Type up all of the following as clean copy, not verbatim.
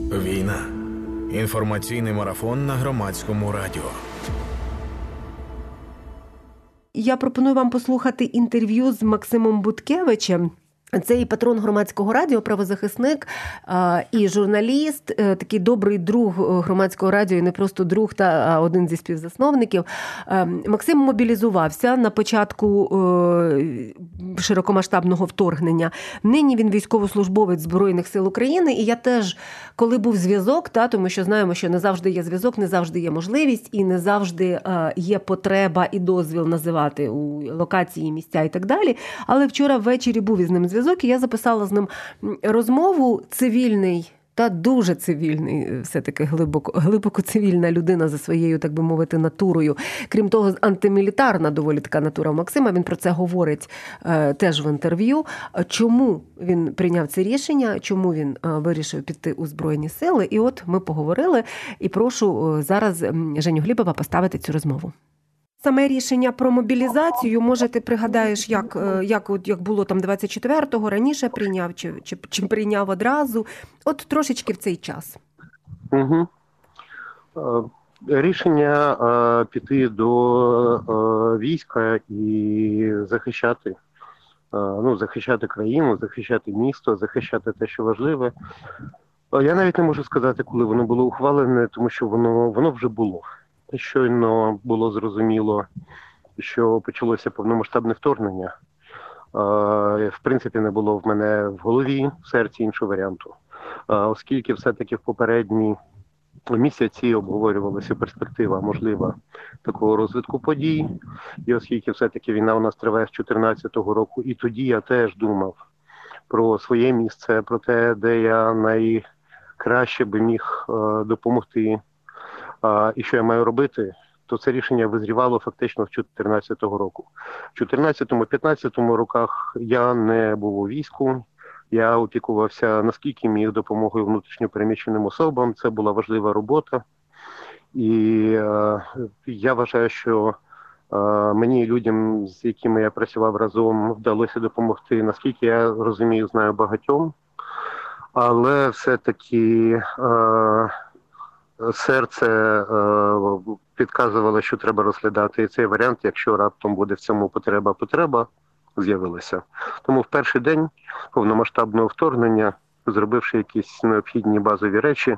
Війна. Інформаційний марафон на Громадському радіо. Я пропоную вам послухати інтерв'ю з Максимом Буткевичем. Це і патрон Громадського радіо, правозахисник і журналіст, такий добрий друг Громадського радіо, і не просто друг, а один зі співзасновників. Максим мобілізувався на початку широкомасштабного вторгнення. Нині він військовослужбовець Збройних сил України, і я теж, коли був зв'язок, тому що знаємо, що не завжди є зв'язок, не завжди є можливість, і не завжди є потреба і дозвіл називати у локації, місця і так далі. Але вчора ввечері був із ним зв'язок, і я записала з ним розмову. Цивільний та дуже цивільний, все-таки глибоко цивільна людина за своєю, так би мовити, натурою. Крім того, антимілітарна доволі така натура Максима, він про це говорить теж в інтерв'ю. Чому він прийняв це рішення, чому він вирішив піти у Збройні сили. І от ми поговорили, і прошу зараз Женю Глібова поставити цю розмову. Саме рішення про мобілізацію, може, ти пригадаєш, як було там 24-го, раніше прийняв, чи прийняв одразу? От трошечки в цей час. Угу. Рішення піти до війська і захищати, захищати країну, захищати місто, захищати те, що важливе. Я навіть не можу сказати, коли воно було ухвалене, тому що воно вже було. Щойно було зрозуміло, що почалося повномасштабне вторгнення. В принципі, не було в мене в голові, в серці іншого варіанту. Оскільки все-таки в попередні місяці обговорювалася перспектива можлива такого розвитку подій, і оскільки все-таки війна у нас триває з 2014 року, і тоді я теж думав про своє місце, про те, де я найкраще би міг допомогти, і що я маю робити, то це рішення визрівало фактично з 2014 року. В 2014-2015 роках я не був у війську, я опікувався, наскільки міг, допомогою внутрішньопереміщеним особам. Це була важлива робота. І я вважаю, що мені і людям, з якими я працював разом, вдалося допомогти, наскільки я розумію, знаю багатьом. Але все-таки серце підказувало, що треба розглядати і цей варіант, якщо раптом буде в цьому потреба з'явилася. Тому в перший день повномасштабного вторгнення, зробивши якісь необхідні базові речі,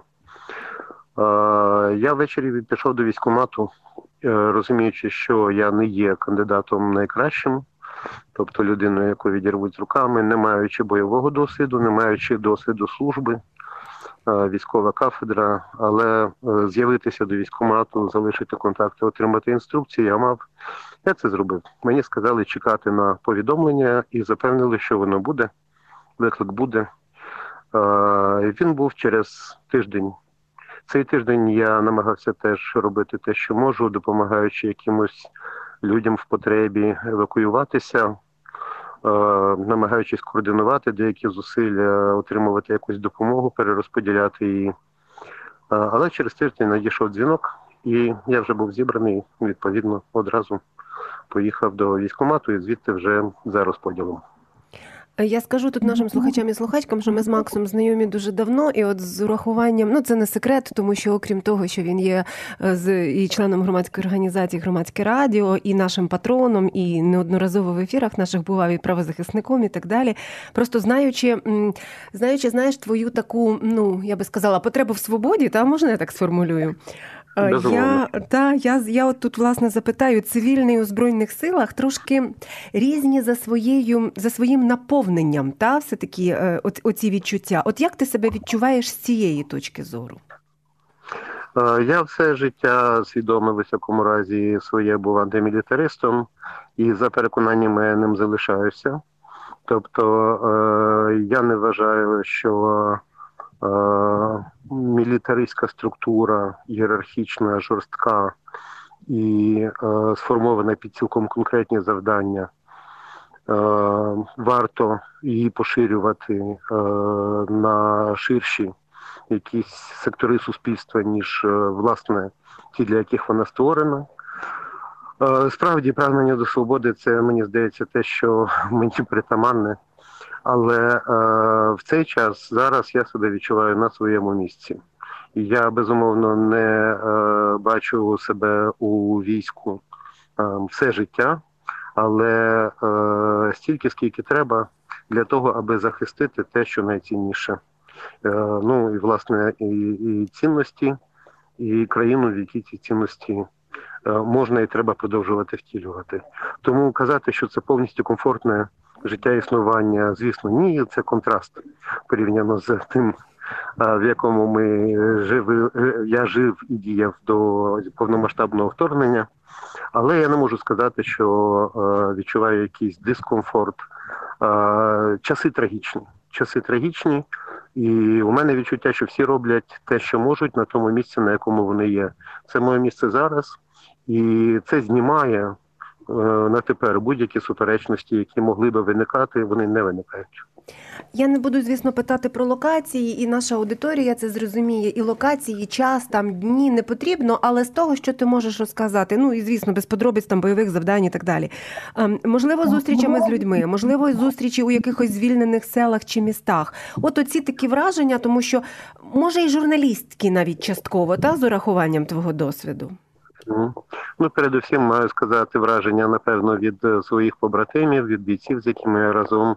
я ввечері пішов до військкомату, розуміючи, що я не є кандидатом найкращим, тобто людиною, яку відірвуть руками, не маючи бойового досвіду, не маючи досвіду служби, військова кафедра, але з'явитися до військкомату, залишити контакти, отримати інструкції я мав. Я це зробив. Мені сказали чекати на повідомлення і запевнили, що воно буде, виклик буде. Він був через тиждень. Цей тиждень я намагався теж робити те, що можу, допомагаючи якимось людям в потребі евакуюватися, намагаючись координувати деякі зусилля, отримувати якусь допомогу, перерозподіляти її. Але через тиждень надійшов дзвінок, і я вже був зібраний, відповідно, одразу поїхав до військкомату і звідти вже за розподілом. Я скажу тут нашим слухачам і слухачкам, що ми з Максом знайомі дуже давно, і от з урахуванням, це не секрет, тому що окрім того, що він є і членом громадської організації «Громадське радіо», і нашим патроном, і неодноразово в ефірах наших бував і правозахисником, і так далі. Просто знаючи, знаєш, твою таку, я би сказала, потребу в свободі, можна я так сформулюю? Я от тут, власне, запитаю, цивільний у Збройних силах трошки різні за своїм наповненням, все-таки оці відчуття. От як ти себе відчуваєш з цієї точки зору? Я все життя свідомо в високому разі своє був антимілітаристом і за переконаннями ним залишаюся. Тобто я не вважаю, що мілітаристська структура, ієрархічна, жорстка і сформована під цілком конкретні завдання, варто її поширювати на ширші якісь сектори суспільства, ніж, власне, ті, для яких вона створена. Справді, прагнення до свободи – це, мені здається, те, що мені притаманне. Але в цей час зараз я себе відчуваю на своєму місці. Я, безумовно, не бачу себе у війську все життя, але стільки, скільки треба для того, аби захистити те, що найцінніше. Ну, і, власне, і цінності, і країну, в якій ці цінності можна і треба продовжувати втілювати. Тому казати, що це повністю комфортне життя існування, звісно, ні, це контраст порівняно з тим, в якому я жив і діяв до повномасштабного вторгнення. Але я не можу сказати, що відчуваю якийсь дискомфорт. Часи трагічні, і у мене відчуття, що всі роблять те, що можуть, на тому місці, на якому вони є. Це моє місце зараз, і це знімає на тепер будь-які суперечності, які могли би виникати, вони не виникають. Я не буду, звісно, питати про локації, і наша аудиторія це зрозуміє. І локації, і час, там, дні не потрібно, але з того, що ти можеш розказати, ну і, звісно, без подробиць, там, бойових завдань і так далі. Можливо, зустрічами з людьми, можливо, зустрічі у якихось звільнених селах чи містах. От оці такі враження, тому що, може, і журналістські навіть частково, та, з урахуванням твого досвіду. Ну, передусім, маю сказати враження, напевно, від своїх побратимів, від бійців, з якими я разом.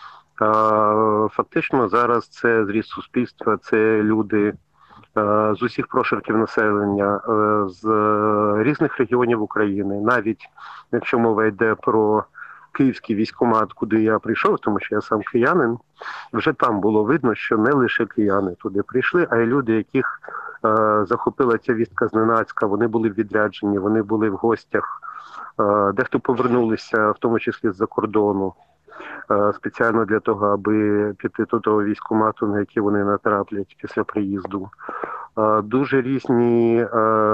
Фактично зараз це зріст суспільства, це люди з усіх прошарків населення, з різних регіонів України. Навіть якщо мова йде про київський військкомат, куди я прийшов, тому що я сам киянин, вже там було видно, що не лише кияни туди прийшли, а й люди, яких захопила ця вістка зненацька, вони були відряджені, вони були в гостях, дехто повернулися, в тому числі з-за кордону, спеціально для того, аби піти до того військкомату, на який вони натраплять після приїзду. Дуже різні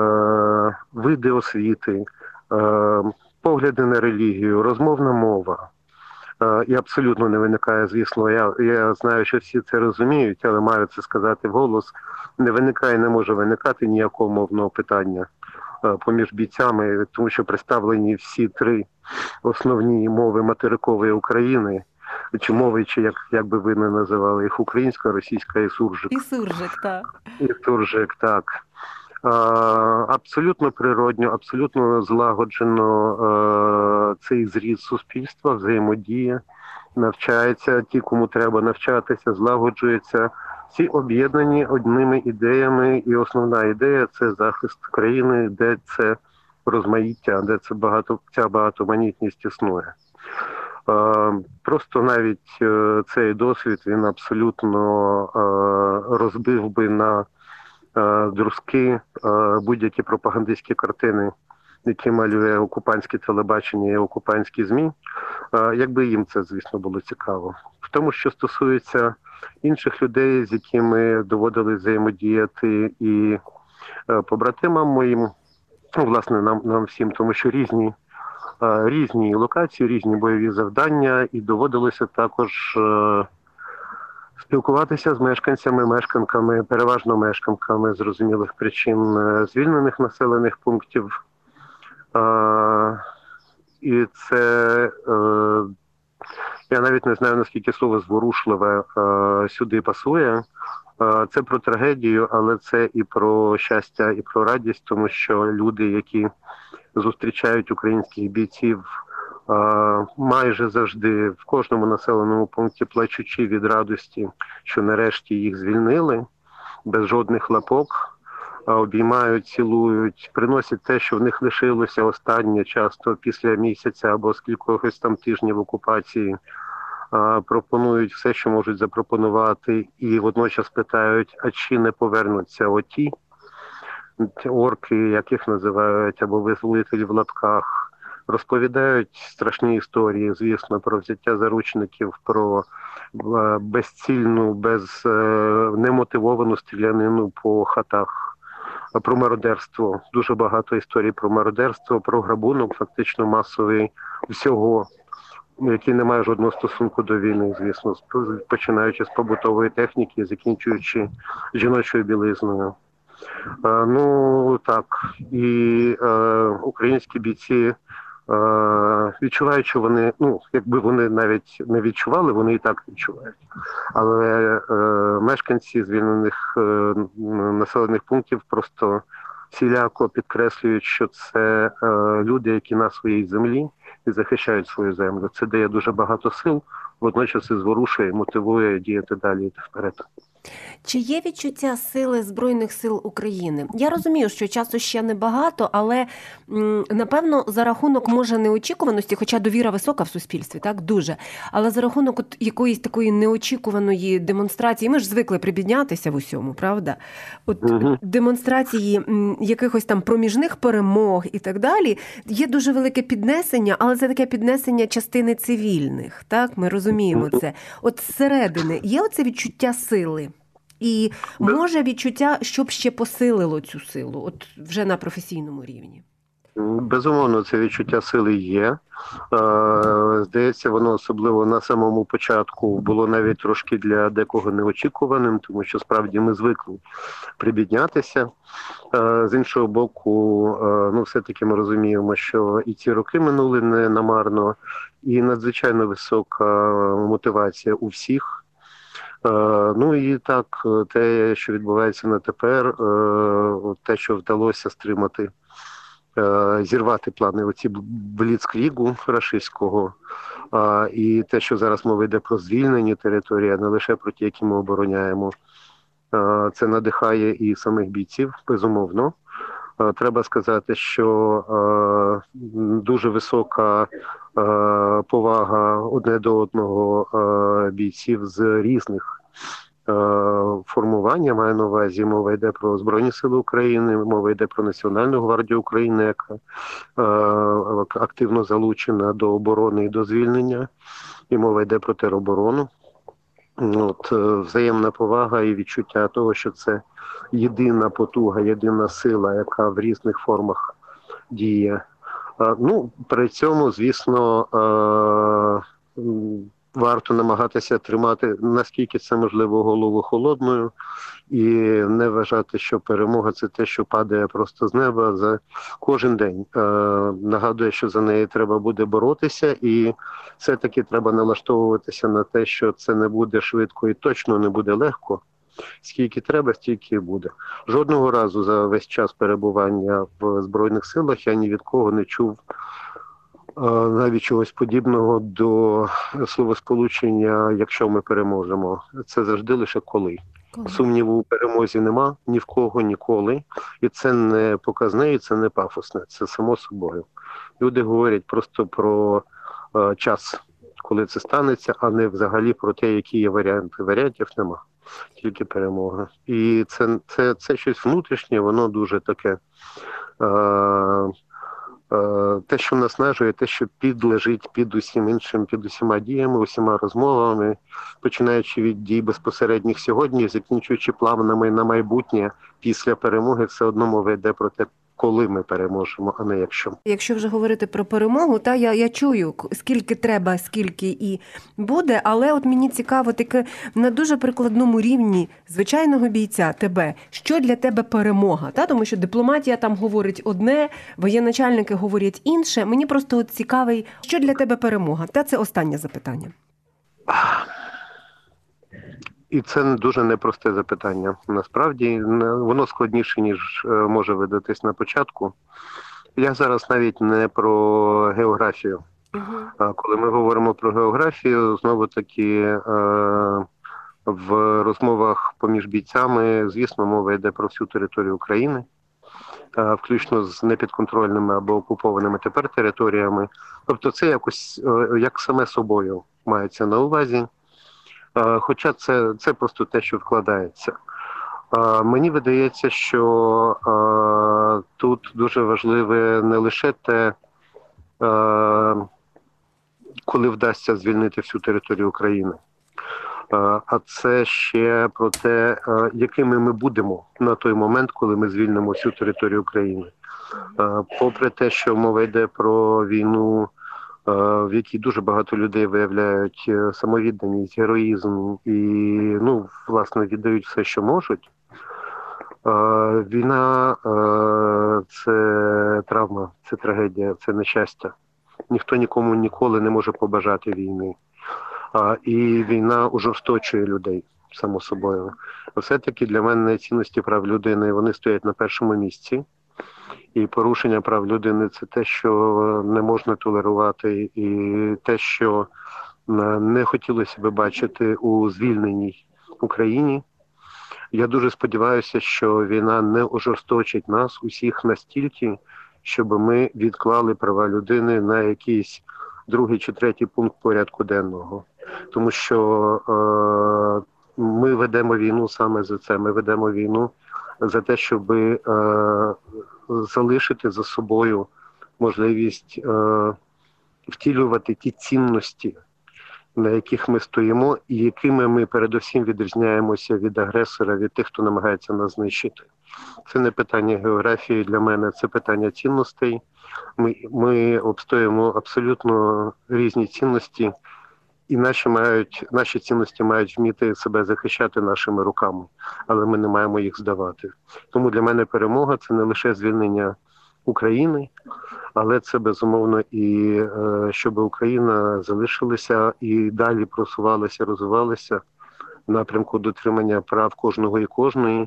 види освіти, погляди на релігію, розмовна мова. І абсолютно не виникає, звісно, я знаю, що всі це розуміють, але маю це сказати вголос, не виникає, не може виникати ніякого мовного питання поміж бійцями, тому що представлені всі три основні мови материкової України, чи мови, чи як би ви не називали їх, українська, російська і суржик. І суржик, так. І суржик, так. Абсолютно природньо, абсолютно злагоджено цей зріст суспільства, взаємодія, навчається ті, кому треба навчатися, злагоджується. Всі об'єднані одними ідеями, і основна ідея – це захист країни, де це розмаїття, де ця багатоманітність існує. Просто навіть цей досвід, він абсолютно розбив би на друзки будь-які пропагандистські картини, які малює окупантське телебачення і окупантські ЗМІ, якби їм це, звісно, було цікаво. В тому, що стосується інших людей, з якими доводилось взаємодіяти, і побратимам моїм, ну, власне, нам всім, тому що різні локації, різні бойові завдання, і доводилося також спілкуватися з мешканками, переважно мешканками зрозумілих причин звільнених населених пунктів. І це, я навіть не знаю, наскільки слово зворушливе сюди пасує. Це про трагедію, але це і про щастя, і про радість, тому що люди, які зустрічають українських бійців, майже завжди в кожному населеному пункті плачучи від радості, що нарешті їх звільнили, без жодних лапок, обіймають, цілують, приносять те, що в них лишилося останнє, часто після місяця або з кількох там тижнів окупації, пропонують все, що можуть запропонувати, і водночас питають, а чи не повернуться оті орки, яких називають, або визволителі в лапках, розповідають страшні історії, звісно, про взяття заручників, про безцільну, немотивовану стрілянину по хатах, про мародерство. Дуже багато історій про мародерство, про грабунок, фактично масовий всього, який не має жодного стосунку до війни, звісно, починаючи з побутової техніки, закінчуючи жіночою білизною. Ну, так, і українські бійці відчуваючи вони, ну, якби вони навіть не відчували, вони і так відчувають. Але мешканці звільнених населених пунктів просто всіляко підкреслюють, що це люди, які на своїй землі і захищають свою землю. Це дає дуже багато сил, водночас і зворушує, мотивує діяти далі, йти вперед. Чи є відчуття сили Збройних сил України? Я розумію, що часу ще небагато, але, напевно, за рахунок, може, неочікуваності, хоча довіра висока в суспільстві, так, дуже, але за рахунок от якоїсь такої неочікуваної демонстрації, ми ж звикли прибіднятися в усьому, правда? От демонстрації якихось там проміжних перемог і так далі, є дуже велике піднесення, але це таке піднесення частини цивільних, так, ми розуміємо це. От зсередини є оце відчуття сили? І може відчуття, щоб ще посилило цю силу, от вже на професійному рівні? Безумовно, це відчуття сили є. Здається, воно особливо на самому початку було навіть трошки для декого неочікуваним, тому що справді ми звикли прибіднятися. З іншого боку, ну, все-таки ми розуміємо, що і ці роки минули не намарно, і надзвичайно висока мотивація у всіх. Ну і так, те, що відбувається на тепер, те, що вдалося стримати, зірвати плани оці бліцкрігу рашистського, і те, що зараз мова йде про звільнені території, а не лише про ті, які ми обороняємо, це надихає і самих бійців, безумовно. Треба сказати, що дуже висока повага одне до одного бійців з різних формувань. Я маю на увазі, мова йде про Збройні Сили України, мова йде про Національну гвардію України, яка активно залучена до оборони і до звільнення, і мова йде про тероборону. От, взаємна повага і відчуття того, що це єдина потуга, єдина сила, яка в різних формах діє. Ну, при цьому, звісно, варто намагатися тримати, наскільки це можливо, голову холодною і не вважати, що перемога – це те, що падає просто з неба за кожен день. Нагадує, що за неї треба буде боротися, і все-таки треба налаштовуватися на те, що це не буде швидко і точно не буде легко. Скільки треба, стільки і буде. Жодного разу за весь час перебування в Збройних силах я ні від кого не чув навіть чогось подібного до словосполучення «якщо ми переможемо». Це завжди лише коли. Сумніву у перемозі нема ні в кого, ніколи. І це не показне, і це не пафосне. Це само собою. Люди говорять просто про час, коли це станеться, а не взагалі про те, які є варіанти. Варіантів нема. Тільки перемога. І це щось внутрішнє, воно дуже таке, те, що наснажує, те, що лежить під усім іншим, під усіма діями, усіма розмовами, починаючи від дій безпосередніх сьогодні, закінчуючи планами на майбутнє після перемоги, все одно мова йде про те, коли ми переможемо, а не якщо. Якщо вже говорити про перемогу, та я чую, скільки треба, скільки і буде, але от мені цікаво таке на дуже прикладному рівні звичайного бійця, тебе, що для тебе перемога? Та? Тому що дипломатія там говорить одне, воєначальники говорять інше. Мені просто от цікавий, що для тебе перемога? Та це останнє запитання. І це дуже непросте запитання. Насправді, воно складніше, ніж може видатись на початку. Я зараз навіть не про географію. Коли ми говоримо про географію, знову-таки в розмовах поміж бійцями, звісно, мова йде про всю територію України, включно з непідконтрольними або окупованими тепер територіями. Тобто це якось як саме собою мається на увазі. Хоча це просто те, що вкладається. Мені видається, що тут дуже важливе не лише те, коли вдасться звільнити всю територію України, а це ще про те, якими ми будемо на той момент, коли ми звільнимо всю територію України. Попри те, що мова йде про війну, в якій дуже багато людей виявляють самовідданість, героїзм і, власне, віддають все, що можуть. Війна – це травма, це трагедія, це нещастя. ніхто нікому ніколи не може побажати війни. І війна ужорсточує людей, само собою. Все-таки для мене цінності прав людини, вони стоять на першому місці. І порушення прав людини – це те, що не можна толерувати, і те, що не хотілося би бачити у звільненій Україні. Я дуже сподіваюся, що війна не ожорсточить нас усіх настільки, щоб ми відклали права людини на якийсь другий чи третій пункт порядку денного. Тому що ми ведемо війну саме за це. Ми ведемо війну за те, щоб залишити за собою можливість втілювати ті цінності, на яких ми стоїмо, і якими ми передусім відрізняємося від агресора, від тих, хто намагається нас знищити. Це не питання географії для мене, це питання цінностей. Ми обстоюємо абсолютно різні цінності, і наші цінності мають вміти себе захищати нашими руками, але ми не маємо їх здавати. Тому для мене перемога – це не лише звільнення України, але це, безумовно, і щоб Україна залишилася і далі просувалася, розвивалася в напрямку дотримання прав кожного і кожної,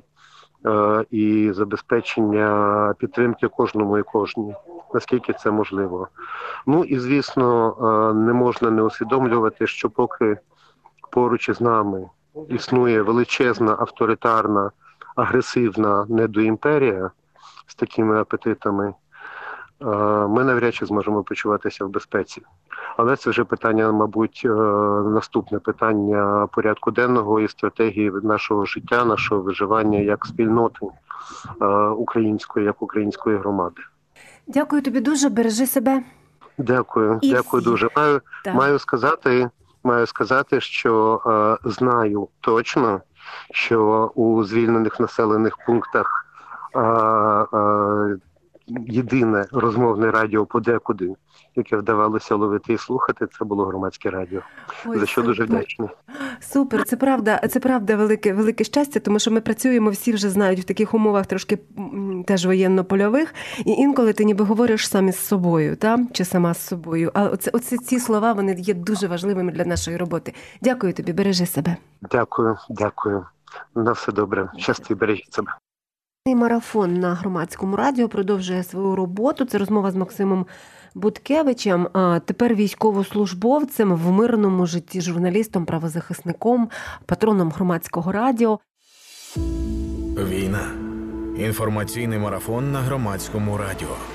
і забезпечення підтримки кожному і кожній, наскільки це можливо. Ну і, звісно, не можна не усвідомлювати, що поки поруч із нами існує величезна, авторитарна, агресивна недоімперія з такими апетитами, ми навряд чи зможемо почуватися в безпеці. Але це вже питання, мабуть, наступне питання порядку денного і стратегії нашого життя, нашого виживання як спільноти української, як української громади. Дякую тобі дуже, бережи себе. Дякую дуже. Маю сказати, що знаю точно, що у звільнених населених пунктах єдине розмовне радіо подекуди, яке вдавалося ловити і слухати, це було громадське радіо. Ой, за що дуже вдячний. Супер, це правда велике щастя, тому що ми працюємо, всі вже знають, в таких умовах трошки теж воєнно-польових, і інколи ти ніби говориш сам із собою, чи сама з собою. А ці слова, вони є дуже важливими для нашої роботи. Дякую тобі, бережи себе. Дякую. На все добре. Щасти, бережіть себе. Марафон на Громадському радіо продовжує свою роботу. Це розмова з Максимом Буткевичем, тепер військовослужбовцем в мирному житті, журналістом, правозахисником, патроном Громадського радіо. Війна. Інформаційний марафон на Громадському радіо.